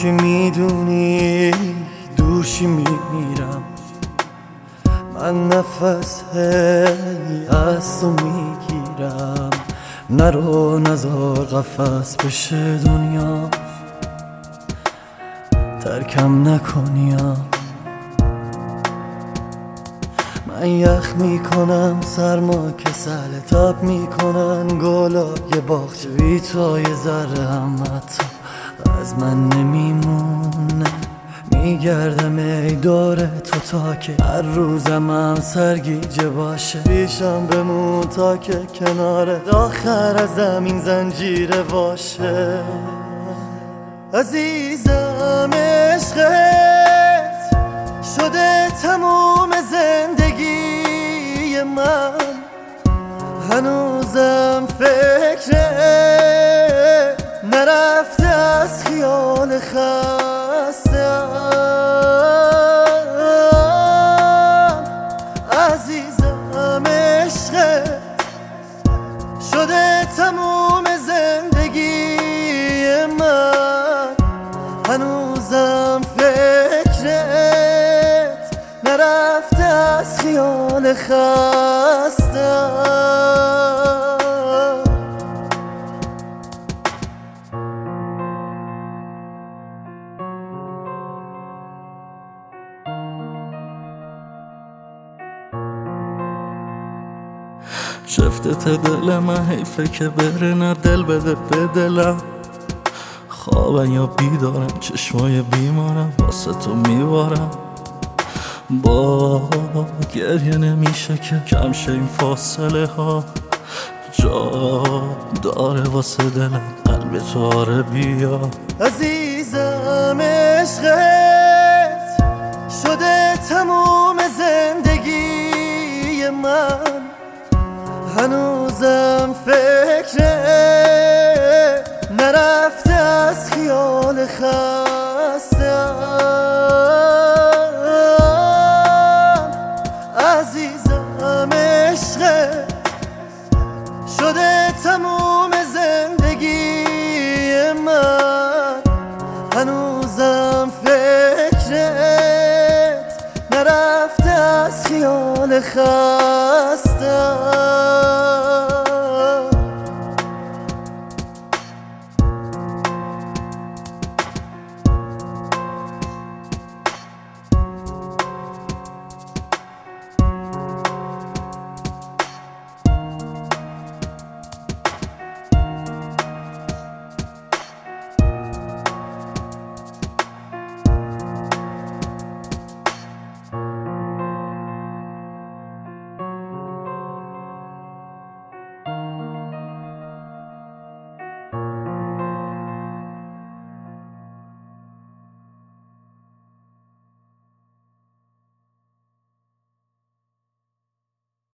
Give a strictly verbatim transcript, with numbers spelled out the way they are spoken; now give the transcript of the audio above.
که میدونی دوشی میمیرم، من نفس هی از تو میگیرم. نرو نزار قفس بشه دنیا، ترکم نکنیا. من یخ میکنم سرما کسل تاب میکنن گلای باغچه، بی تو یه ذره هم حتی از من نمیمونه. میگردم ای دور تو تا که هر روزم هم سرگیجه باشه. پیشم بمون تا که کنار آخر از زمین زنجیره باشه. عزیزم عشقت شده تموم زندگی من، هنوزم فکر نرفته از خیال خستم. عزیزم عشقت شده تموم زندگی من، هنوزم فکرت نرفته از خیال خستم. شفتت دل من حیفه که بره، نه دل بده به دلم. خوابن یا بیدارم چشمای بیمارم واسه تو میبارم. با گریه نمیشه که کم شه این فاصله ها، جا داره واسه دلم قلب تو آره بیا. عزیزم عشقت شده تموم زندگی من، هنوزم فکرت